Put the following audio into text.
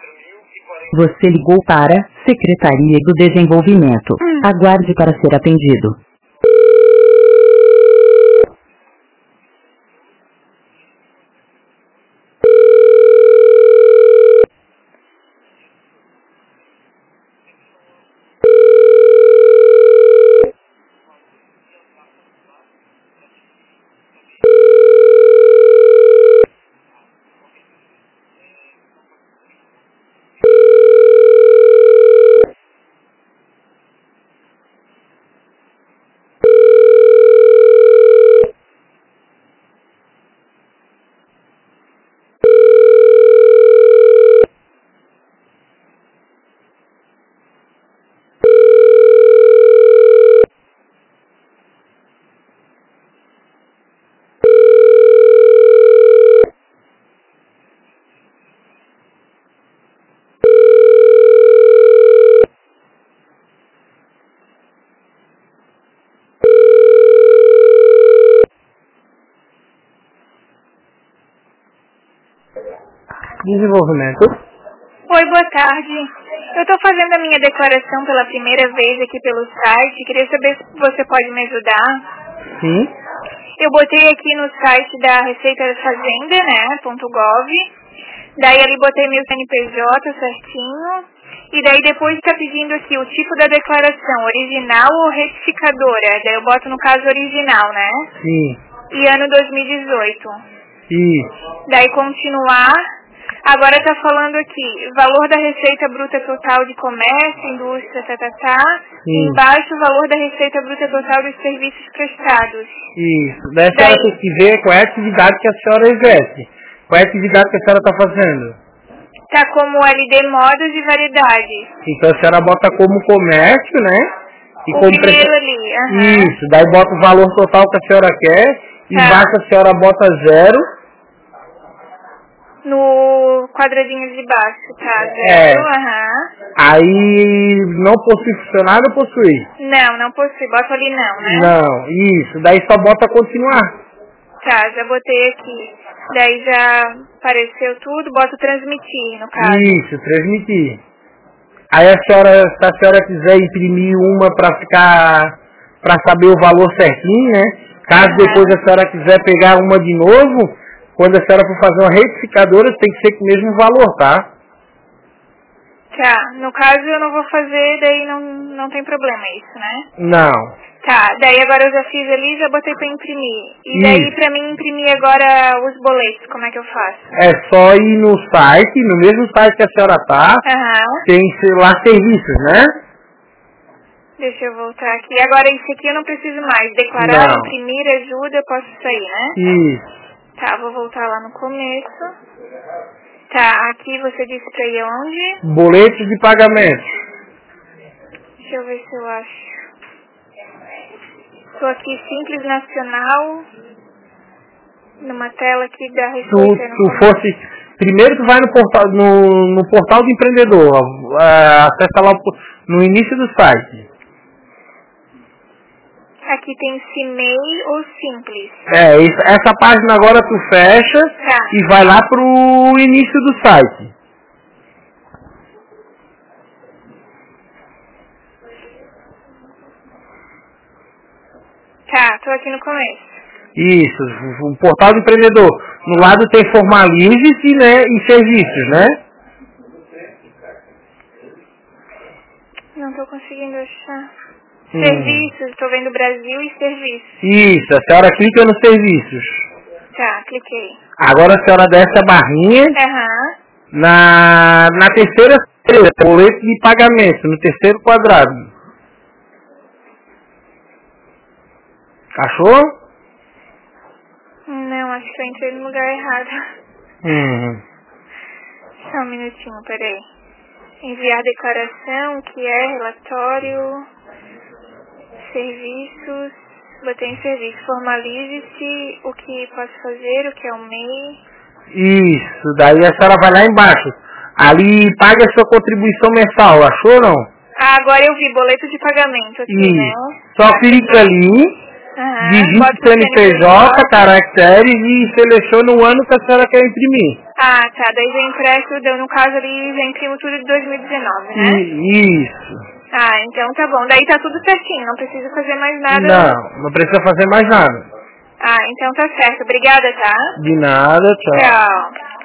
Você ligou para Secretaria do Desenvolvimento. Aguarde para ser atendido. Desenvolvimento. Oi, boa tarde. Eu estou fazendo a minha declaração pela primeira vez aqui pelo site. Queria saber se você pode me ajudar. Sim. Eu botei aqui no site da Receita da Fazenda, né, .gov. Daí ali botei meu CNPJ certinho. E daí depois está pedindo aqui o tipo da declaração, original ou retificadora. Daí eu boto no caso original, né? Sim. E ano 2018. Isso. Daí continuar. Agora está falando aqui, valor da receita bruta total de comércio, indústria, Embaixo, o valor da receita bruta total dos serviços prestados. Isso. Daí a senhora tem que ver qual é a atividade que a senhora exerce. Qual é a atividade que a senhora está fazendo? Tá como LD modos e variedades. Então a senhora bota como comércio, né? E o como primeiro ali, Isso. Daí bota o valor total que a senhora quer. Embaixo a senhora bota 0. No quadradinho de baixo, tá? 0, Aí não possui funcionário ou possui? Não possui. Bota ali não, né? Não, isso. Daí só bota continuar. Tá, já botei aqui. Daí já apareceu tudo, bota transmitir, no caso. Isso, transmitir. Aí a senhora, se a senhora quiser imprimir uma para saber o valor certinho, né? Caso depois a senhora quiser pegar uma de novo, quando a senhora for fazer uma retificadora, tem que ser com o mesmo valor, tá? Tá, no caso eu não vou fazer, daí não tem problema isso, né? Não. Tá, daí agora eu já fiz ali, já botei pra imprimir. E daí pra mim imprimir agora os boletos, como é que eu faço? É só ir no site, no mesmo site que a senhora tá, tem lá serviços, né? Deixa eu voltar aqui. Agora isso aqui eu não preciso mais. Declarar, imprimir, ajuda, eu posso sair, né? Isso. Tá, vou voltar lá no começo. Tá, aqui você disse pra ir aonde? Boletos de pagamento. Deixa eu ver se eu acho. Tô aqui, Simples Nacional, numa tela aqui da Receita. Primeiro tu vai no portal do empreendedor, acessa lá no início do site. Aqui tem CIMEI ou Simples. Essa página agora tu fecha e vai lá pro início do site. Tá, tô aqui no começo. Isso, o portal do empreendedor. No lado tem formalize-se, né, e serviços, né? Não tô conseguindo achar. Serviços, tô vendo Brasil e serviços. Isso, a senhora clica nos serviços. Tá, cliquei. Agora a senhora desce a barrinha. Na terceira, boleto de pagamento, no terceiro quadrado. Achou? Não, acho que eu entrei no lugar errado. Só um minutinho, peraí. Enviar declaração, que é relatório, serviços, botei em serviço, formalize-se, o que posso fazer, o que é o MEI. Isso, daí a senhora vai lá embaixo. Ali paga a sua contribuição mensal, achou ou não? Agora eu vi, boleto de pagamento aqui, né? Só clica ali. Digite o CNPJ, caracteres e selecione o ano que a senhora quer imprimir. Ah, tá. Daí já impresso, no caso ali, já imprimo tudo de 2019, né? Isso. Ah, então tá bom. Daí tá tudo certinho, não precisa fazer mais nada. Não precisa fazer mais nada. Ah, então tá certo. Obrigada, tá? De nada, tchau. Tchau.